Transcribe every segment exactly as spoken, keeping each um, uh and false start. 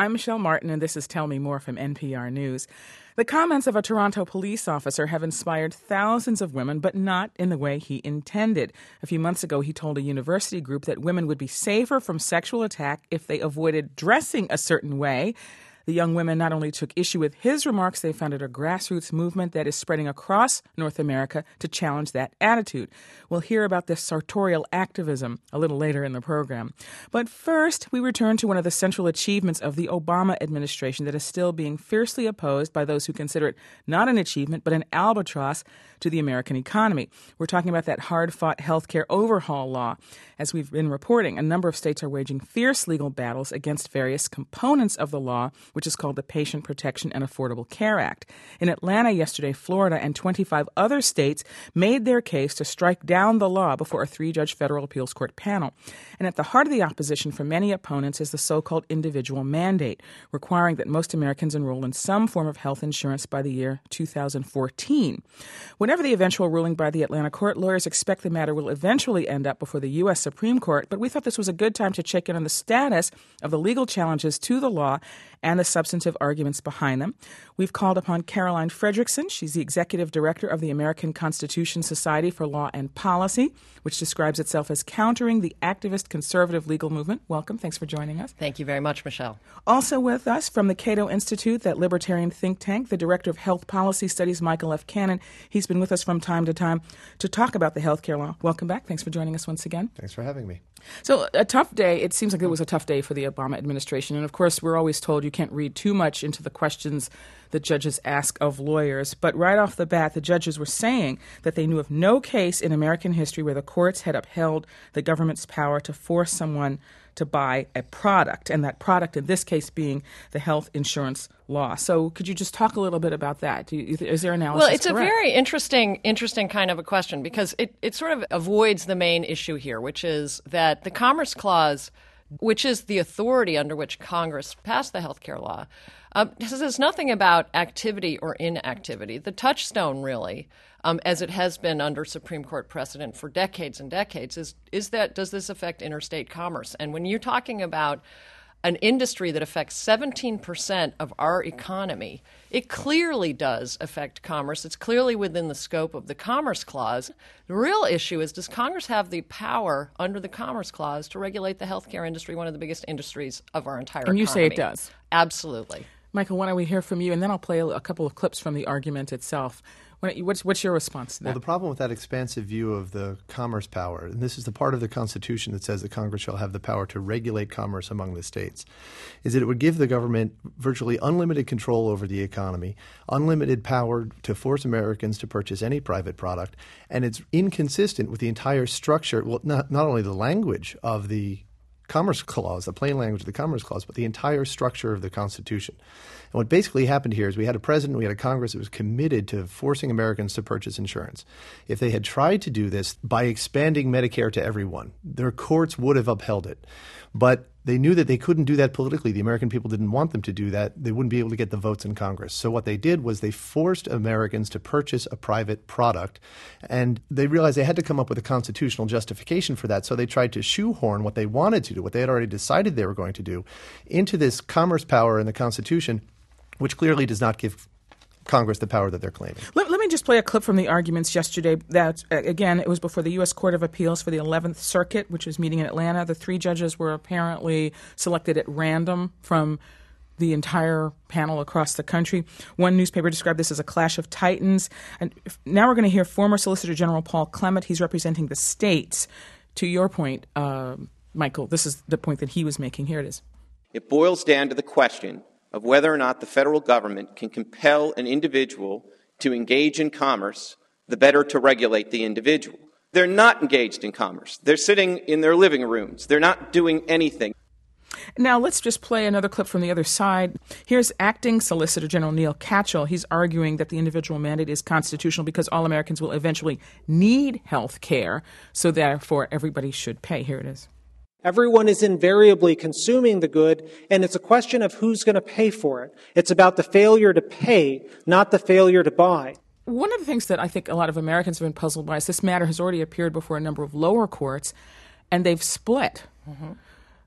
I'm Michelle Martin, and this is Tell Me More from N P R News. The comments of a Toronto police officer have inspired thousands of women, but not in the way he intended. A few months ago, he told a university group that women would be safer from sexual attack if they avoided dressing a certain way. The young women not only took issue with his remarks, they founded a grassroots movement that is spreading across North America to challenge that attitude. We'll hear about this sartorial activism a little later in the program. But first, we return to one of the central achievements of the Obama administration that is still being fiercely opposed by those who consider it not an achievement, but an albatross to the American economy. We're talking about that hard-fought healthcare overhaul law. As we've been reporting, a number of states are waging fierce legal battles against various components of the law, which is called the Patient Protection and Affordable Care Act. In Atlanta yesterday, Florida and twenty-five other states made their case to strike down the law before a three-judge federal appeals court panel. And at the heart of the opposition for many opponents is the so-called individual mandate, requiring that most Americans enroll in some form of health insurance by the year two thousand fourteen. Whatever the eventual ruling by the Atlanta court, lawyers expect the matter will eventually end up before the U S Supreme Court, but we thought this was a good time to check in on the status of the legal challenges to the law and the substantive arguments behind them. We've called upon Caroline Fredrickson. She's the executive director of the American Constitution Society for Law and Policy, which describes itself as countering the activist conservative legal movement. Welcome. Thanks for joining us. Thank you very much, Michelle. Also with us from the Cato Institute, that libertarian think tank, the director of health policy studies, Michael F. Cannon. He's been with us from time to time to talk about the health care law. Welcome back. Thanks for joining us once again. Thanks for having me. So a tough day. It seems like it was a tough day for the Obama administration. And of course, we're always told you can't read too much into the questions that judges ask of lawyers. But right off the bat, the judges were saying that they knew of no case in American history where the courts had upheld the government's power to force someone to buy a product, and that product in this case being the health insurance law. So could you just talk a little bit about that? Do you, is there analysis Well, it's correct? a very interesting interesting kind of a question because it, it sort of avoids the main issue here, which is that the Commerce Clause, which is the authority under which Congress passed the health care law, um, says nothing about activity or inactivity. The touchstone, really, um, as it has been under Supreme Court precedent for decades and decades, is is that does this affect interstate commerce? And when you're talking about an industry that affects seventeen percent of our economy, it clearly does affect commerce. It's clearly within the scope of the Commerce Clause. The real issue is, does Congress have the power under the Commerce Clause to regulate the healthcare industry, one of the biggest industries of our entire and economy? And you say it does. Absolutely. Michael, why don't we hear from you, and then I'll play a, a couple of clips from the argument itself. What's, what's your response to that? Well, the problem with that expansive view of the commerce power, and this is the part of the Constitution that says that Congress shall have the power to regulate commerce among the states, is that it would give the government virtually unlimited control over the economy, unlimited power to force Americans to purchase any private product, and it's inconsistent with the entire structure, well, not, not only the language of the Commerce Clause, the plain language of the Commerce Clause, but the entire structure of the Constitution. And what basically happened here is we had a president, we had a Congress that was committed to forcing Americans to purchase insurance. If they had tried to do this by expanding Medicare to everyone, their courts would have upheld it. But they knew that they couldn't do that politically. The American people didn't want them to do that. They wouldn't be able to get the votes in Congress. So what they did was they forced Americans to purchase a private product, and they realized they had to come up with a constitutional justification for that. So they tried to shoehorn what they wanted to do, what they had already decided they were going to do, into this commerce power in the Constitution, which clearly does not give Congress the power that they're claiming. Let, let me just play a clip from the arguments yesterday. That, uh, again, it was before the U S Court of Appeals for the eleventh Circuit, which was meeting in Atlanta. The three judges were apparently selected at random from the entire panel across the country. One newspaper described this as a clash of titans. And if, now we're going to hear former Solicitor General Paul Clement. He's representing the states. To your point, uh, Michael, this is the point that he was making. Here it is. It boils down to the question of whether or not the federal government can compel an individual to engage in commerce, the better to regulate the individual. They're not engaged in commerce. They're sitting in their living rooms. They're not doing anything. Now, let's just play another clip from the other side. Here's Acting Solicitor General Neil Katyal. He's arguing that the individual mandate is constitutional because all Americans will eventually need health care, so therefore everybody should pay. Here it is. Everyone is invariably consuming the good, and it's a question of who's going to pay for it. It's about the failure to pay, not the failure to buy. One of the things that I think a lot of Americans have been puzzled by is this matter has already appeared before a number of lower courts, and they've split. Mm-hmm.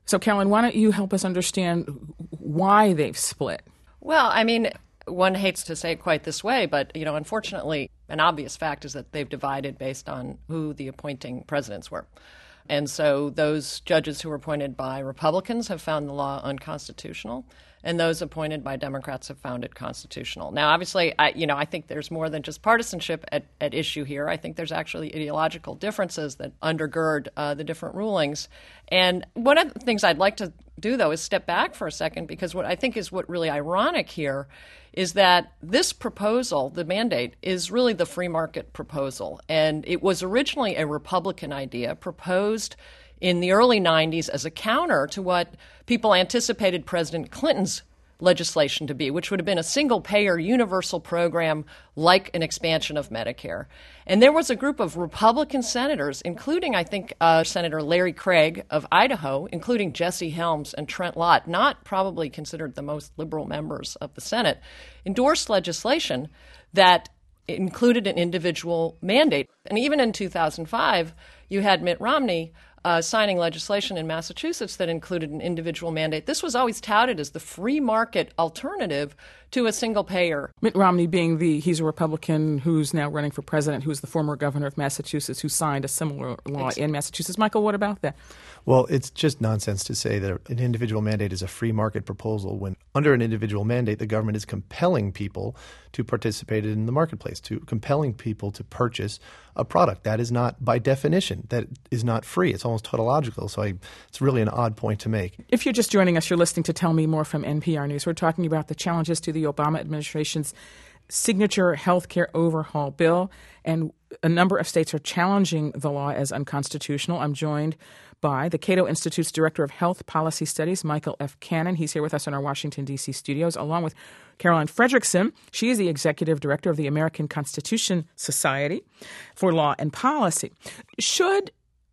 So, Caroline, why don't you help us understand why they've split? Well, I mean, one hates to say it quite this way, but, you know, unfortunately, an obvious fact is that they've divided based on who the appointing presidents were. And so those judges who were appointed by Republicans have found the law unconstitutional, and those appointed by Democrats have found it constitutional. Now, obviously, I, you know, I think there's more than just partisanship at, at issue here. I think there's actually ideological differences that undergird uh, the different rulings. And one of the things I'd like to do, though, is step back for a second, because what I think is what really ironic here is that this proposal, the mandate, is really the free market proposal. And it was originally a Republican idea proposed in the early nineties as a counter to what people anticipated President Clinton's legislation to be, which would have been a single-payer universal program like an expansion of Medicare. And there was a group of Republican senators, including, I think, uh, Senator Larry Craig of Idaho, including Jesse Helms and Trent Lott, not probably considered the most liberal members of the Senate, endorsed legislation that included an individual mandate. And even in two thousand five, you had Mitt Romney Uh, signing legislation in Massachusetts that included an individual mandate. This was always touted as the free market alternative to a single payer. Mitt Romney being the, he's a Republican who's now running for president, who's the former governor of Massachusetts, who signed a similar law in Massachusetts. Michael, what about that? Well, it's just nonsense to say that an individual mandate is a free market proposal when under an individual mandate, the government is compelling people to participate in the marketplace, to compelling people to purchase a product. That is not, by definition, that is not free. It's almost tautological. So I, it's really an odd point to make. If you're just joining us, you're listening to Tell Me More from N P R News. We're talking about the challenges to the Obama administration's signature health care overhaul bill, and a number of states are challenging the law as unconstitutional. I'm joined by the Cato Institute's Director of Health Policy Studies, Michael F. Cannon. He's here with us in our Washington, D C studios, along with Caroline Frederickson. She is the Executive Director of the American Constitution Society for Law and Policy. Should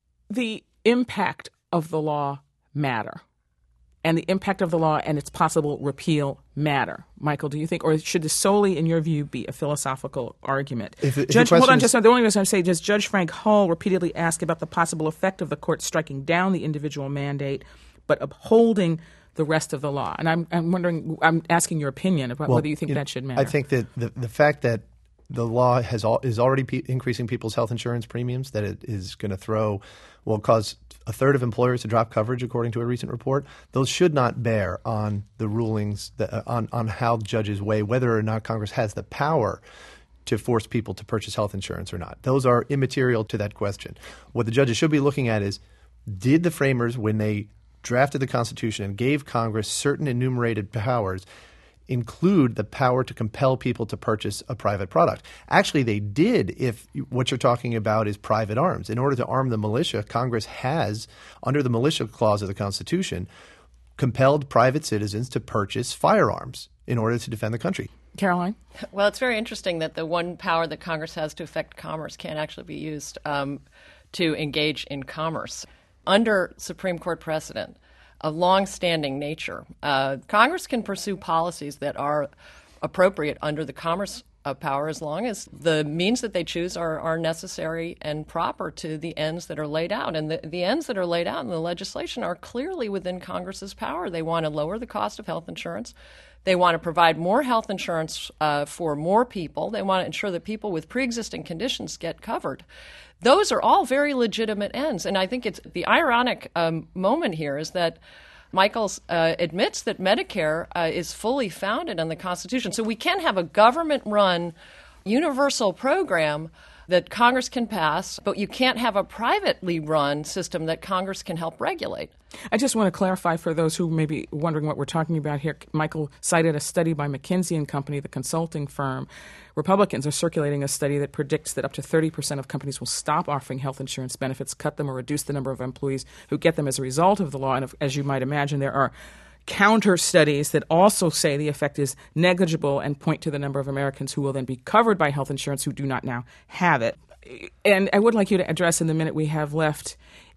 the impact of the law matter? And the impact of the law and its possible repeal matter? Michael, do you think, or should this solely, in your view, be a philosophical argument? If, if Judge, hold on is- just a minute. The only reason I say, does Judge Frank Hull repeatedly ask about the possible effect of the court striking down the individual mandate but upholding the rest of the law? And I'm, I'm wondering, I'm asking your opinion about well, whether you think you that know, should matter. I think that the, the fact that the law has all, is already pe- increasing people's health insurance premiums, that it is going to throw, will cause a third of employers to drop coverage, according to a recent report. Those should not bear on the rulings, that, uh, on, on how judges weigh whether or not Congress has the power to force people to purchase health insurance or not. Those are immaterial to that question. What the judges should be looking at is, did the framers, when they drafted the Constitution and gave Congress certain enumerated powers, include the power to compel people to purchase a private product? Actually, they did if what you're talking about is private arms. In order to arm the militia, Congress has, under the militia clause of the Constitution, compelled private citizens to purchase firearms in order to defend the country. Caroline? Well, it's very interesting that the one power that Congress has to affect commerce can't actually be used um, to engage in commerce. Under Supreme Court precedent, a long-standing nature, Uh, Congress can pursue policies that are appropriate under the commerce uh, power as long as the means that they choose are, are necessary and proper to the ends that are laid out. And the, the ends that are laid out in the legislation are clearly within Congress's power. They want to lower the cost of health insurance. They want to provide more health insurance uh, for more people. They want to ensure that people with pre-existing conditions get covered. Those are all very legitimate ends. And I think it's the ironic um, moment here is that Michael uh, admits that Medicare uh, is fully founded on the Constitution. So we can have a government-run universal program that Congress can pass, but you can't have a privately run system that Congress can help regulate. I just want to clarify for those who may be wondering what we're talking about here. Michael cited a study by McKinsey and Company, the consulting firm. Republicans are circulating a study that predicts that up to thirty percent of companies will stop offering health insurance benefits, cut them, or reduce the number of employees who get them as a result of the law. And as you might imagine, there are counter studies that also say the effect is negligible and point to the number of Americans who will then be covered by health insurance who do not now have it. And I would like you to address in the minute we have left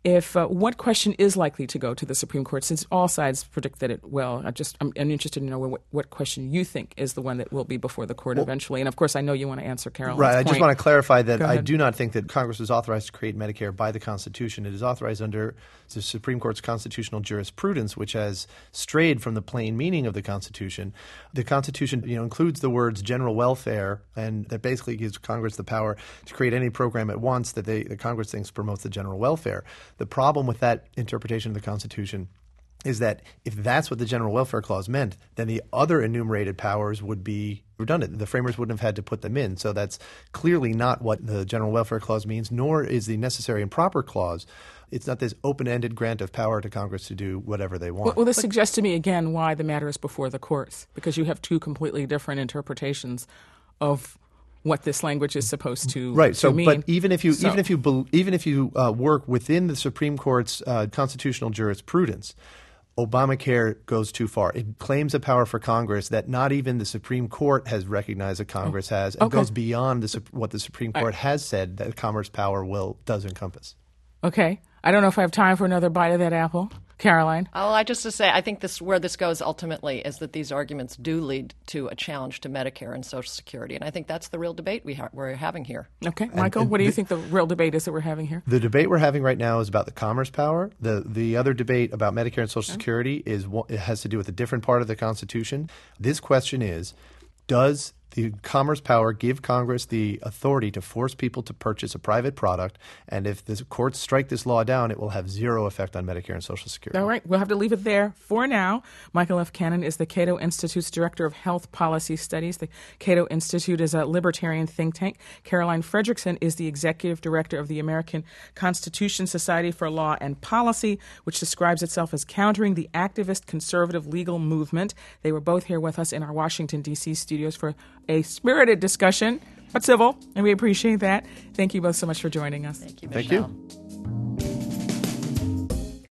if uh, what question is likely to go to the Supreme Court, since all sides predict that it will. I just I'm, I'm interested to know what, what question you think is the one that will be before the court well, eventually. And of course, I know you want to answer Caroline's Right. I point. just want to clarify that I do not think that Congress is authorized to create Medicare by the Constitution. It is authorized under the Supreme Court's constitutional jurisprudence, which has strayed from the plain meaning of the Constitution. The Constitution, you know, includes the words general welfare, and that basically gives Congress the power to create any program it wants that they, the Congress thinks promotes the general welfare. The problem with that interpretation of the Constitution is that if that's what the general welfare clause meant, then the other enumerated powers would be redundant. The framers wouldn't have had to put them in. So that's clearly not what the general welfare clause means, nor is the necessary and proper clause. It's not this open-ended grant of power to Congress to do whatever they want. Well, well this but, suggests to me, again, why the matter is before the courts, because you have two completely different interpretations of what this language is supposed to, right. to so, mean. But even if you so. even if you even if you uh, work within the Supreme Court's uh, constitutional jurisprudence, Obamacare goes too far. It claims a power for Congress that not even the Supreme Court has recognized that Congress oh. has, and okay. goes beyond the, what the Supreme Court I, has said that Commerce power will does encompass. Okay. I don't know if I have time for another bite of that apple. Caroline? Oh, I just to say, I think this where this goes ultimately is that these arguments do lead to a challenge to Medicare and Social Security, and I think that's the real debate we ha- we're having here. Okay, Michael, and, and what do you the, think the real debate is that we're having here? The debate we're having right now is about the Commerce power. The the other debate about Medicare and Social okay. Security is it has to do with a different part of the Constitution. This question is, does the Commerce power give Congress the authority to force people to purchase a private product? And if the courts strike this law down, it will have zero effect on Medicare and Social Security. All right. We'll have to leave it there for now. Michael F. Cannon is the Cato Institute's Director of Health Policy Studies. The Cato Institute is a libertarian think tank. Caroline Fredrickson is the Executive Director of the American Constitution Society for Law and Policy, which describes itself as countering the activist conservative legal movement. They were both here with us in our Washington, D C studios for a spirited discussion, but civil, and we appreciate that. Thank you both so much for joining us. Thank you, Thank Michelle. you.